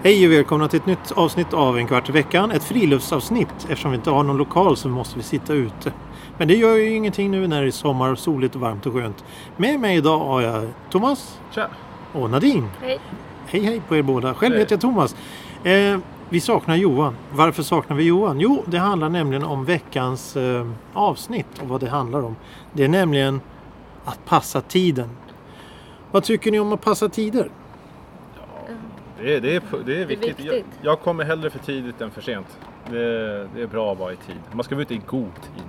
Hej och välkomna till ett nytt avsnitt av En kvart i veckan. Ett friluftsavsnitt. Eftersom vi inte har någon lokal så måste vi sitta ute. Men det gör ju ingenting nu när det är sommar och soligt och varmt och skönt. Med mig idag har jag Thomas. Tja. Och Nadine. Hej. Hej på er båda. Själv heter jag Thomas. Vi saknar Johan. Varför saknar vi Johan? Jo, det handlar nämligen om veckans avsnitt och vad det handlar om. Det är nämligen att passa tiden. Vad tycker ni om att passa tider? Det är viktigt. Jag kommer hellre för tidigt än för sent. Det är bra att vara i tid. Man ska vara ute i god tid.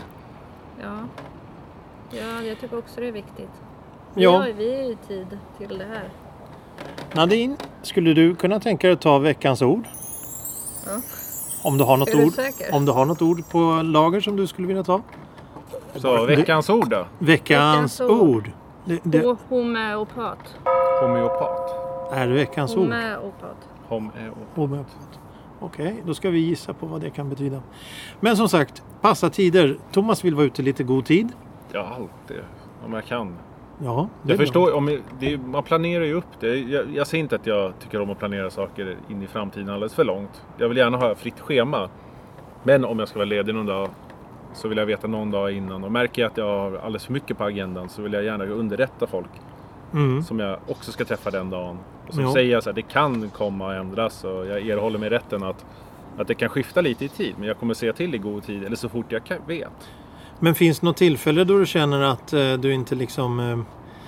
Ja, jag tycker också det är viktigt. Vi är i tid till det här. Nadine, skulle du kunna tänka dig att ta veckans ord? Ja. Om du har något Är ord. du säker? Om du har något ord på lager som du skulle vilja ta? Så veckans ord då? Veckans ord. Homeopat. Homeopat. Är det veckans ord? Homeopat. Okej, då ska vi gissa på vad det kan betyda. Men som sagt, passa tider. Thomas vill vara ute lite god tid. Ja, alltid. Om jag kan. Ja, det jag förstår. Man planerar ju upp det. Jag säger inte att jag tycker om att planera saker in i framtiden alldeles för långt. Jag vill gärna ha fritt schema. Men om jag ska vara ledig någon dag så vill jag veta någon dag innan. Och märker jag att jag har alldeles för mycket på agendan så vill jag gärna underrätta folk. Som jag också ska träffa den dagen. Och så säger jag så här, det kan komma att ändras. Och jag erhåller mig rätten att det kan skifta lite i tid. Men jag kommer säga till i god tid. Eller så fort jag vet. Men finns det något tillfälle då du känner att du inte liksom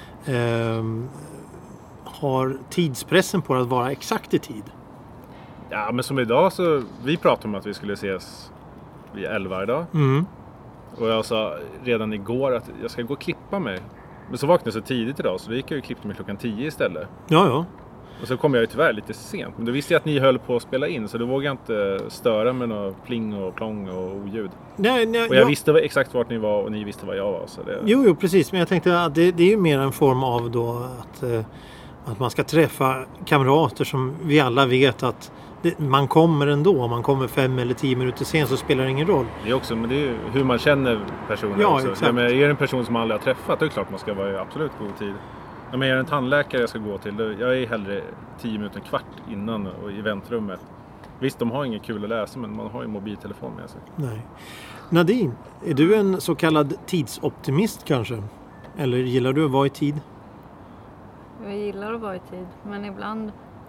har tidspressen på att vara exakt i tid? Ja, men som idag så... Vi pratade om att vi skulle ses vid 11 idag. Och jag sa redan igår att jag ska gå och klippa mig. Men så vaknade jag så tidigt idag så då gick jag och klippte mig klockan 10 istället. Ja. Och så kom jag ju tyvärr lite sent. Men då visste jag att ni höll på att spela in så då vågade jag inte störa med något pling och plong och oljud. Nej, och jag visste exakt vart ni var och ni visste var jag var. Så det... Jo, precis. Men jag tänkte att det är ju mer en form av då att man ska träffa kamrater som vi alla vet att man kommer ändå. Om man kommer 5 eller 10 minuter sen så spelar det ingen roll. Det är också, men det är ju hur man känner personen också. Exakt. Men är det en person som man aldrig har träffat, då är det klart man ska vara i absolut god tid. Men är det en tandläkare jag ska gå till, jag är hellre 10 minuter, en kvart innan och i väntrummet. Visst, de har inget kul att läsa, men man har ju mobiltelefon med sig. Nej. Nadine, är du en så kallad tidsoptimist kanske? Eller gillar du att vara i tid? Jag gillar att vara i tid, men ibland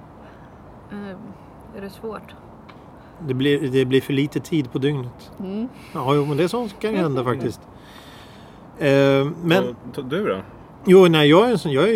är det svårt. Det blir för lite tid på dygnet. Ja, men det är sånt som kan hända faktiskt. Men du då? Jo, nej, jag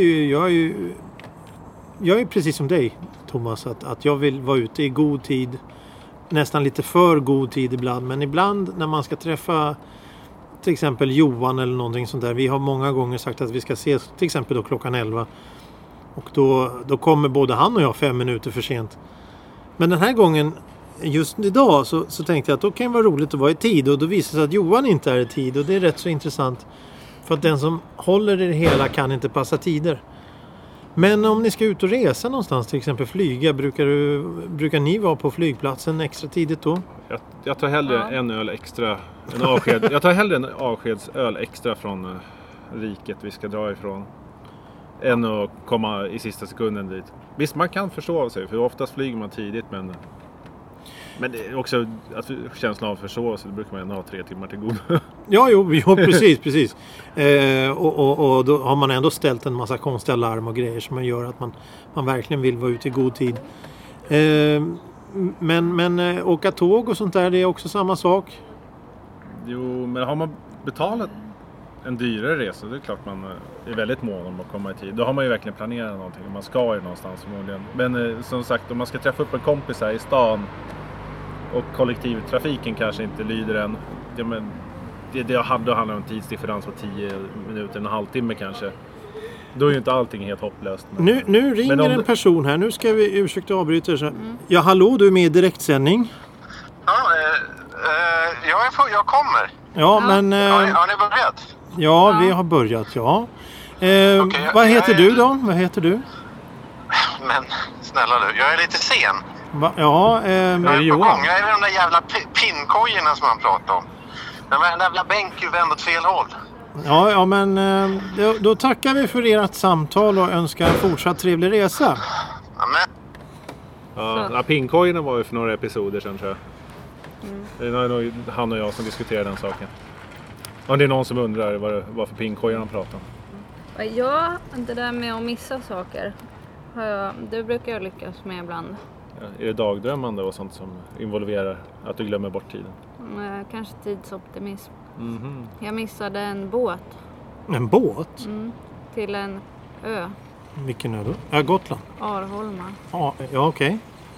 är precis som dig, Thomas, att jag vill vara ute i god tid. Nästan lite för god tid ibland. Men ibland när man ska träffa till exempel Johan eller någonting sånt där. Vi har många gånger sagt att vi ska ses till exempel då klockan 11. Och då kommer både han och jag 5 minuter för sent. Men den här gången, just idag, så tänkte jag att då kan det vara roligt att vara i tid. Och då visar det sig att Johan inte är i tid. Och det är rätt så intressant. För att den som håller i det hela kan inte passa tider. Men om ni ska ut och resa någonstans, till exempel flyga, brukar ni vara på flygplatsen extra tidigt då? Jag tar hellre en öl extra, jag tar hellre en avskedsöl extra från riket vi ska dra ifrån. Än att komma i sista sekunden dit. Visst, man kan förstå sig, för oftast flyger man tidigt, men det är också att känslan av förståelse, det brukar man ändå ha 3 timmar till god. Ja, precis. Och då har man ändå ställt en massa konstiga larm och grejer som gör att man verkligen vill vara ute i god tid. Men åka tåg och sånt där, det är också samma sak. Jo, men har man betalat en dyrare resa, det är klart man är väldigt mån om att komma i tid. Då har man ju verkligen planerat någonting och man ska ju någonstans förmodligen. Men som sagt, om man ska träffa upp en kompis här i stan och kollektivtrafiken kanske inte lyder än. Ja, men då handlar det om tidsdifferens på 10 minuter, en halvtimme kanske. Då är ju inte allting helt hopplöst. Nu ringer en person här. Nu ska vi ursäkta avbryta. Ja, hallå, du är med i direktsändning. Ja, jag kommer. Ja, men... Har ni börjat? Ja, vi har börjat, ja. Vad heter du då? Vad heter du? Men snälla du, jag är lite sen. Jag är på gång. Jag är i de där jävla pinnkojorna som man pratar om. Den jävla bänk är ju vänd åt fel håll. Ja, men då tackar vi för ert samtal och önskar en fortsatt trevlig resa. Amen. Ja, pinnkojen var ju för några episoder sedan, tror jag. Det är nog han och jag som diskuterar den saken. Om det är någon som undrar varför pinnkojen han pratar om. Ja, det där med att missa saker. Det brukar jag lyckas med ibland. Ja, är det dagdrömmande och sånt som involverar att du glömmer bort tiden? Kanske tidsoptimism. Mhm. Jag missade en båt. En båt? Till en ö. Vilken ö då? Ja, Gotland. Arholma. Ja, okej.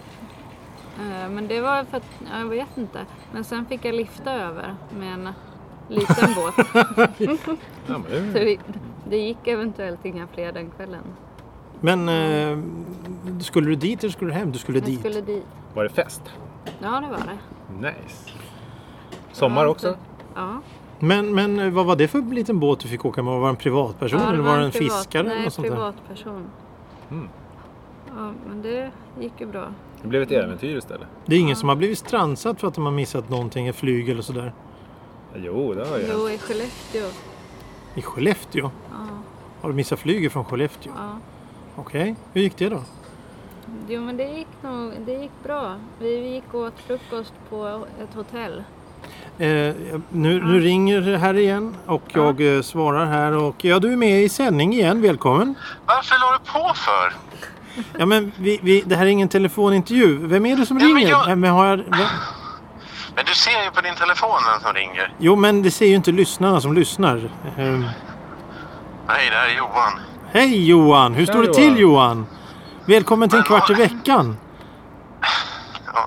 Men det var för att, jag vet inte. Men sen fick jag lifta över med en liten båt. Ja, men Så det gick eventuellt inga fler den kvällen. Men skulle du dit eller skulle du hem? Du skulle Jag dit. skulle dit. var det fest? Ja, det var det. Nice. Sommar också? Ja. Men vad var det för liten båt du fick åka med? Var det en privatperson Ja, eller var det en privat- fiskare? Nej, eller något sånt där? privatperson. Mm. Ja, men det gick ju bra. Det blev ett äventyr istället. Det är ingen som har blivit strandsatt för att de har missat någonting, ett flyg eller sådär. Jo, det har jag. Jo, i Skellefteå. I Skellefteå? Ja, Har du missat flyget från Skellefteå? ja. Okej, hur gick det då? Jo, men det gick bra. Vi gick och åt frukost på ett hotell. Nu ringer det här igen och jag svarar här och ja, du är med i sändning igen, välkommen. Varför la du på för? Ja, men det här är ingen telefonintervju. Vem är det som Ja, men ringer? jag- Men du ser ju på din telefon vem som ringer. Jo, men det ser ju inte lyssnarna som lyssnar. Nej, det här är Johan. Hej Johan, hur står det till Johan? Välkommen till en kvart i veckan. Ja.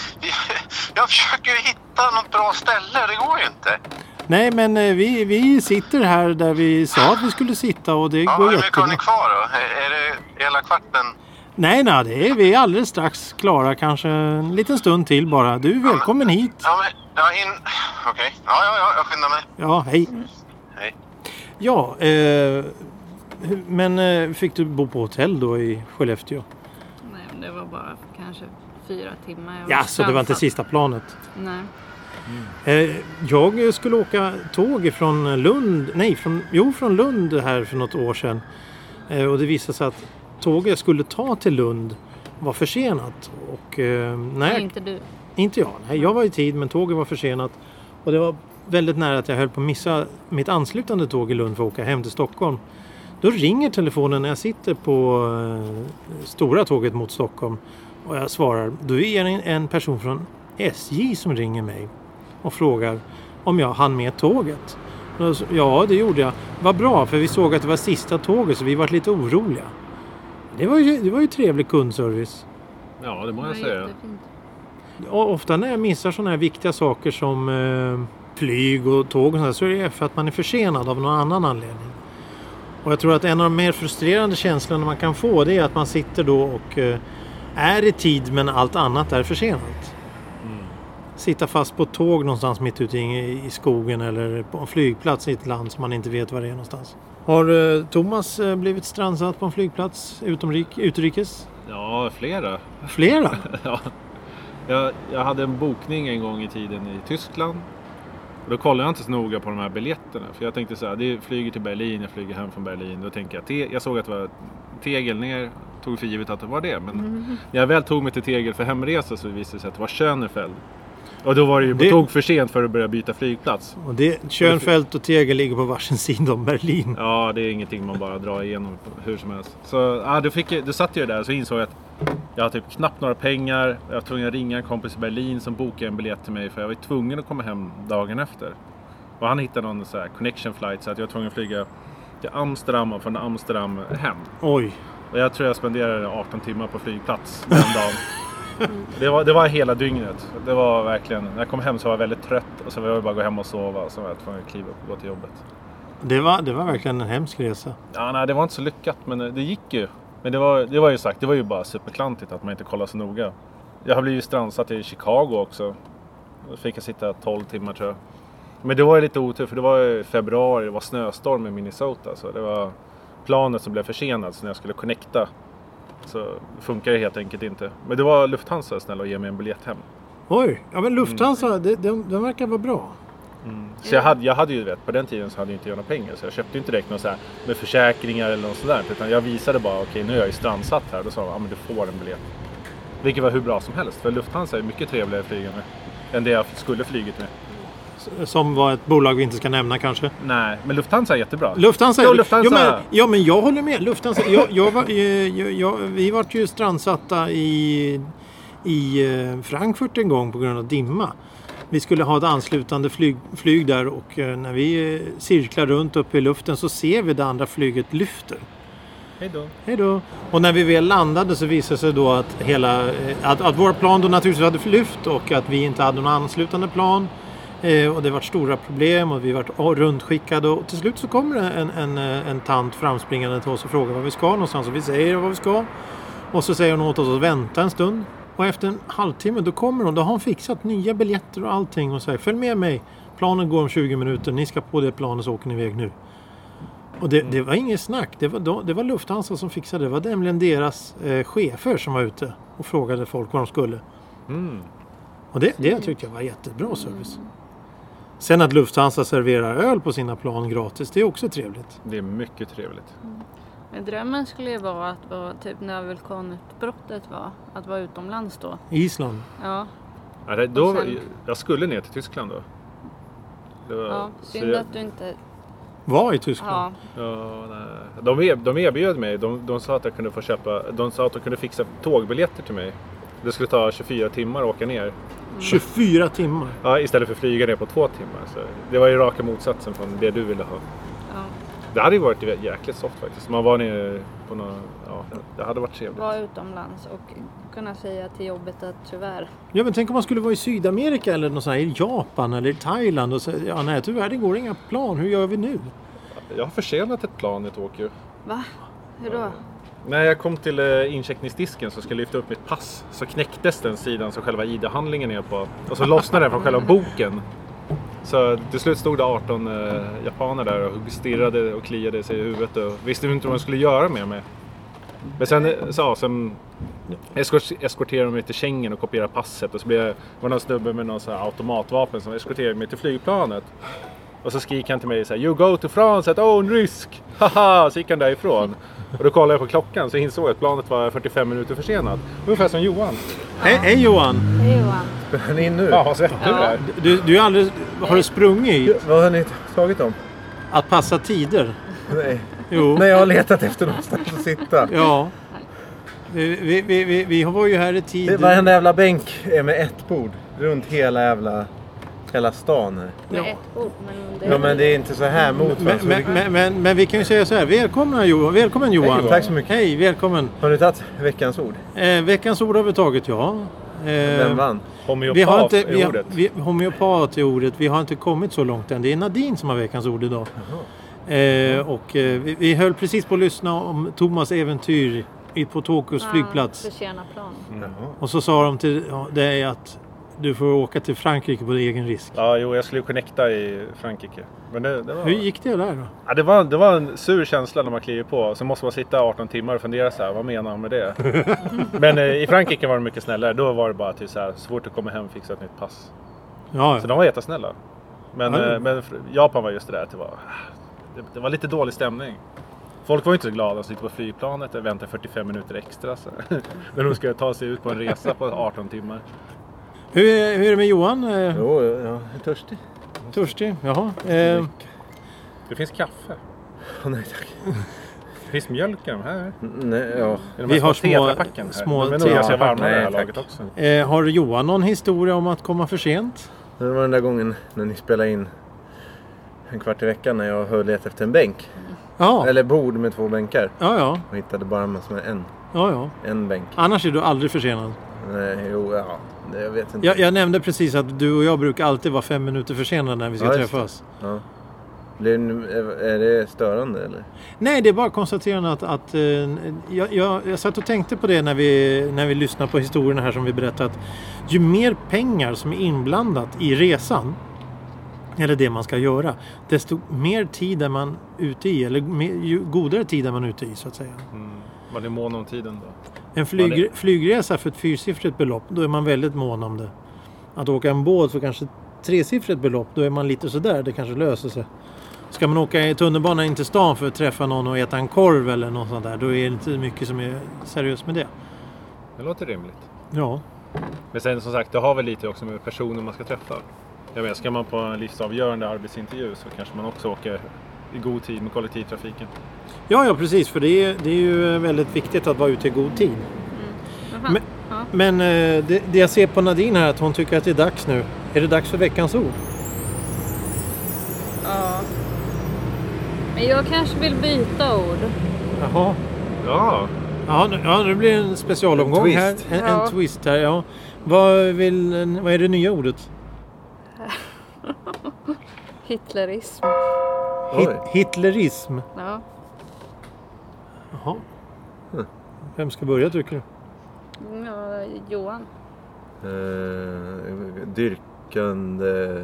Jag försöker ju hitta något bra ställe, det går ju inte. Nej, men vi sitter här där vi sa att vi skulle sitta och det Ja, går hur mycket har jättebra. ni kvar då? Är det hela kvarten? Nej, det är vi alldeles strax klara. Kanske en liten stund till bara. Du är välkommen hit. Ja, men... Okej. Ja, jag skyndar mig. Ja, hej. Hej. Ja, men fick du bo på hotell då i Skellefteå? Nej, men det var bara kanske 4 timmar. Jag var Ja, så det var inte strandsatt. sista planet. Nej. Jag skulle åka tåg från Lund, från Lund här för något år sedan. Och det visade sig att tåget jag skulle ta till Lund var försenat. Och Nej, inte du. inte jag. Nej, jag var i tid men tåget var försenat. Och det var väldigt nära att jag höll på att missa mitt anslutande tåg i Lund för att åka hem till Stockholm. Då ringer telefonen när jag sitter på stora tåget mot Stockholm. Och jag svarar, då är det en person från SJ som ringer mig och frågar om jag hann med tåget. Och så, ja, det gjorde jag. Vad bra, för vi såg att det var sista tåget så vi var lite oroliga. Det var ju trevlig kundservice. Ja, det må Det jag var säga. jättefint. Och ofta när jag missar sådana här viktiga saker som flyg och tåg och så är det för att man är försenad av någon annan anledning. Och jag tror att en av de mer frustrerande känslorna man kan få det är att man sitter då och är i tid men allt annat är försenat. Sitta fast på ett tåg någonstans mitt ute i skogen eller på en flygplats i ett land som man inte vet var det är någonstans. Har Thomas blivit strandsatt på en flygplats utrikes? Ja, flera. Flera? Ja. Jag hade en bokning en gång i tiden i Tyskland. Och då kollade jag inte så noga på de här biljetterna. För jag tänkte så här, det flyger till Berlin, jag flyger hem från Berlin. Då tänker jag såg att det var Tegel ner, tog för givet att det var det. Men när jag väl tog mig till Tegel för hemresa så visade det sig att det var Schönefeld. Och då var det ju tog för sent för att börja byta flygplats. Och Schönefeld och Tegel ligger på varsin sida om Berlin. Ja, det är ingenting man bara drar igenom hur som helst. Så då satt jag där och så insåg jag att jag har typ knappt några pengar. Jag var tvungen att ringa en kompis i Berlin som bokade en biljett till mig för jag var tvungen att komma hem dagen efter. Och han hittade någon så här connection flight så att jag var tvungen att flyga till Amsterdam och från Amsterdam hem. Oj. Och jag tror jag spenderade 18 timmar på flygplats den dagen. Det var hela dygnet. Det var verkligen, när jag kom hem så var jag väldigt trött och så var jag bara gå hem och sova och så var jag tvungen att kliva upp och gå till jobbet. Det var verkligen en hemsk resa. Ja, nej, det var inte så lyckat men det gick ju. Men det var ju sagt, det var ju bara superklantigt att man inte kollar så noga. Jag har blivit strandsatt i Chicago också. Då fick jag sitta 12 timmar tror jag. Men det var ju lite otur för det var i februari, det var snöstorm i Minnesota. Så det var planet som blev försenat så när jag skulle connecta så funkar det helt enkelt inte. Men det var Lufthansa snälla att ge mig en biljett hem. Oj, ja men Lufthansa, de verkar vara bra. Så jag hade ju på den tiden så hade jag inte några pengar så jag köpte ju inte direkt något så här med försäkringar eller något sådär utan jag visade bara okej, nu är jag ju strandsatt här och då sa de, ja men du får en biljett. Vilket var hur bra som helst. För Lufthansa är mycket trevligare att flyga med än det jag skulle flygit med. Som var ett bolag vi inte ska nämna kanske. Nej, men Lufthansa är jättebra. Lufthansa. Lufthansa. Ja, men jag håller med. Lufthansa. Vi var ju strandsatta i Frankfurt en gång på grund av dimma. Vi skulle ha ett anslutande flyg där och när vi cirklar runt upp i luften så ser vi det andra flyget lyfter. Hej då. Och när vi väl landade så visade det sig då att våra plan då naturligtvis hade flytt och att vi inte hade någon anslutande plan. Och det var stora problem och vi var rundskickade och till slut så kommer en tant framspringande till oss och frågar vad vi ska någonstans och vi säger vad vi ska och så säger hon åt oss att vänta en stund och efter en halvtimme då kommer hon, då har hon fixat nya biljetter och allting och säger följ med mig, planen går om 20 minuter, ni ska på det planet så åker ni iväg nu. Och det var inget snack, det var Lufthansa som fixade det, var nämligen deras chefer som var ute och frågade folk vad de skulle. Och det tyckte jag var jättebra service. Sen att Lufthansa serverar öl på sina plan gratis, det är också trevligt. Det är mycket trevligt. Men drömmen skulle ju vara att vara typ när vulkanutbrottet var, att vara utomlands då. Island. Ja. Jag skulle ner till Tyskland då. Synd att du inte... Var i Tyskland? Ja, nej. De erbjöd mig, de sa att jag kunde få köpa, de sa att de kunde fixa tågbiljetter till mig. Det skulle ta 24 timmar att åka ner. 24 timmar? Ja, istället för att flyga ner på 2 timmar. Så det var ju raka motsatsen från det du ville ha. Ja. Det hade ju varit jäkligt soft faktiskt. Man var nere på det hade varit trevligt. Vara utomlands och kunna säga till jobbet att tyvärr. Ja, men tänk om man skulle vara i Sydamerika eller något sånt här, i Japan eller i Thailand och säga, nej tyvärr det går inga plan, hur gör vi nu? Jag har försenat ett plan i Tokyo. Va? Hur då? När jag kom till incheckningsdisken så skulle jag lyfta upp mitt pass så knäcktes den sidan som själva ID-handlingen är på och så lossnade den från själva boken. Så till slut stod det 18 japaner där och stirrade och kliade sig i huvudet och visste inte vad de skulle göra med mig. Men sen eskorterade de mig till Schengen och kopierade passet och så var någon snubbe med någon så här automatvapen som eskorterade mig till flygplanet. Och så skriker han till mig så här, you go to France at own risk. Haha, så gick han därifrån. Och då kollade jag på klockan så insåg jag att planet var 45 minuter försenat. Ungefär som Johan. Hej Johan! Hej Johan! Är ni in nu? Ja, vad svettig du är. Du är aldrig, har du sprungit? Vad har ni tagit om? Att passa tider? Nej. Jo. Nej, jag har letat efter någonstans att sitta. Ja. Vi var ju här i tid. Varenda jävla bänk är med ett bord. Runt hela stan här. Med ett bord, men det är inte så här mot. Men vi kan ju säga så här. Välkommen Johan. Hej, tack så mycket. Hej, välkommen. Har du tagit veckans ord? Veckans ord har vi tagit, ja. Vem vann? Homeopat är ordet. Homeopat är ordet. Vi har inte kommit så långt än. Det är Nadine som har veckans ord idag. Vi höll precis på att lyssna om Thomas äventyr på Tokyos flygplats. Förtjänar plan. Och så sa de till dig att du får åka till Frankrike på egen risk. Ja, jag skulle connecta i Frankrike. Men det var... Hur gick det där då? Ja, det var en sur känsla när man kliver på. Så måste man sitta 18 timmar och fundera så här, vad menar han med det? Men i Frankrike var det mycket snällare. Då var det bara till så här, svårt att komma hem och fixa ett nytt pass. Ja. Så de var jättesnälla. Men Japan var just det där att det var lite dålig stämning. Folk var inte så glada att sitta på flygplanet och vänta 45 minuter extra. Så. När de ska ta sig ut på en resa på 18 timmar. Hur är det med Johan? Jo, jag är törstig. Törstig? Jaha. Det finns kaffe. Nej tack. Det finns mjölk i de här. Nej, ja. Vi har små också. Har Johan någon historia om att komma för sent? Det var den där gången när ni spelade in en kvart i veckan när jag höll efter en bänk. Ja. Eller bord med 2 bänkar. Ja. Och hittade bara massor med en bänk. Annars är du aldrig försenad. Nej, jag vet inte. Jag nämnde precis att du och jag brukar alltid vara 5 minuter försenade när vi ska träffas. Ja. Är det störande eller? Nej, det är bara konstaterande att jag satt och tänkte på det när vi lyssnade på historierna här som vi berättade att ju mer pengar som är inblandat i resan eller det man ska göra, desto mer tid är man ute i eller ju godare tid är man ute i så att säga. Var det mån om tiden då? En flygresa för ett 4-siffrigt belopp, då är man väldigt mån om det. Att åka en båt för kanske 3-siffrigt belopp, då är man lite sådär, det kanske löser sig. Ska man åka i tunnelbanan in till stan för att träffa någon och äta en korv eller något sånt där, då är det inte mycket som är seriöst med det. Det låter rimligt. Ja. Men sen som sagt, det har väl lite också med personer man ska träffa. Jag vet, ska man på en livsavgörande arbetsintervju så kanske man också åker i god tid med kollektivtrafiken. Ja, precis. För det är ju väldigt viktigt att vara ute i god tid. Men det jag ser på Nadine här, att hon tycker att det är dags nu. Är det dags för veckans ord? Ja. Men jag kanske vill byta ord. Jaha. Ja. Ja, nu blir det en specialomgång En här. twist. En twist här, ja. Vad är det nya ordet? Hitlerism. Oj. Hitlerism. Ja. Jaha. Vem ska börja tycker du? Ja, Johan. Dyrkande...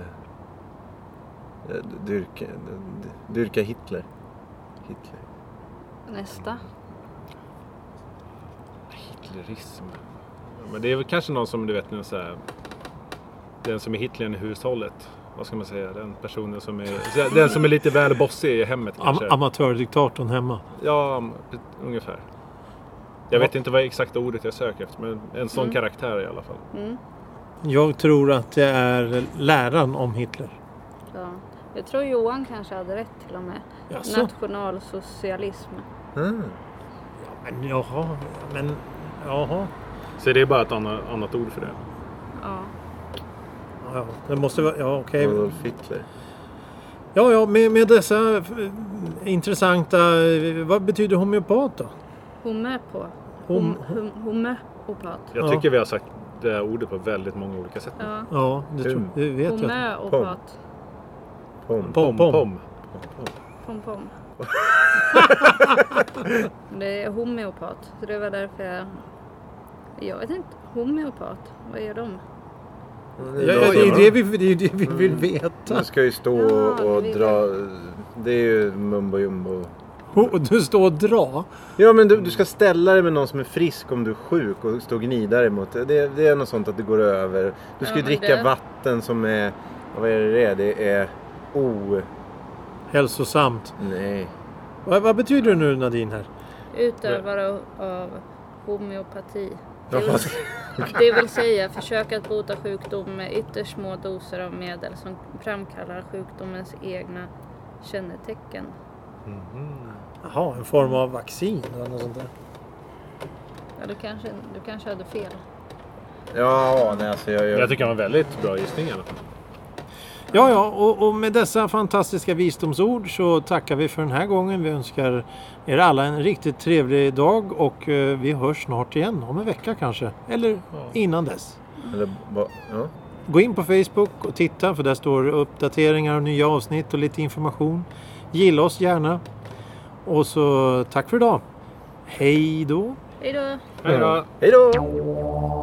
Dyrka Hitler. Nästa. Hitlerism. Ja, men det är väl kanske någon som du vet nu så här, den som är Hitlern i hushållet. Vad ska man säga? Den personen som är den som är lite väl bossig i hemmet kanske. Amatördiktatorn hemma. Ja, ungefär. Jag vet inte vad exakta ordet jag söker efter, men en sån karaktär i alla fall. Mm. Jag tror att det är läran om Hitler. Ja. Jag tror Johan kanske hade rätt till och med. Jaså? Nationalsocialism. Men jaha. Så det är bara ett annat ord för det. Ja. Ja, det måste vara... Ja, okej. Adolf Hitler. Ja, med dessa intressanta... Vad betyder homeopat då? Homeopat. Homeopat. Jag tycker vi har sagt det här ordet på väldigt många olika sätt. Ja. Ja, det vet jag. Homeopat. Pom. Pom. Det är homeopat. Så det var därför jag vet inte. Homeopat. Vad gör de? Det är det vi vill veta. Du ska ju stå och dra... Det är ju mumbo jumbo. Du står och dra. Ja, men du ska ställa dig med någon som är frisk om du är sjuk och stå och gnida dig mot det. Det är något sånt att det går över. Du ska ju dricka vatten som är... Vad är det? Det är Hälsosamt. Nej. Vad betyder det nu Nadine här? Utövare av homeopati. Ja, Det vill säga försök att bota sjukdom med ytterst små doser av medel som framkallar sjukdomens egna kännetecken. Jaha, en form av vaccin eller något sånt där. Ja, du kanske hade fel. Ja, nej, alltså Jag tycker det var en väldigt bra gissning i alla fall. Ja, och med dessa fantastiska visdomsord så tackar vi för den här gången. Vi önskar er alla en riktigt trevlig dag och vi hörs snart igen, om en vecka kanske. Eller innan dess. Eller, ja. Gå in på Facebook och titta, för där står uppdateringar och nya avsnitt och lite information. Gilla oss gärna. Och så tack för idag. Hej då. Hej då. Hej då. Hej då!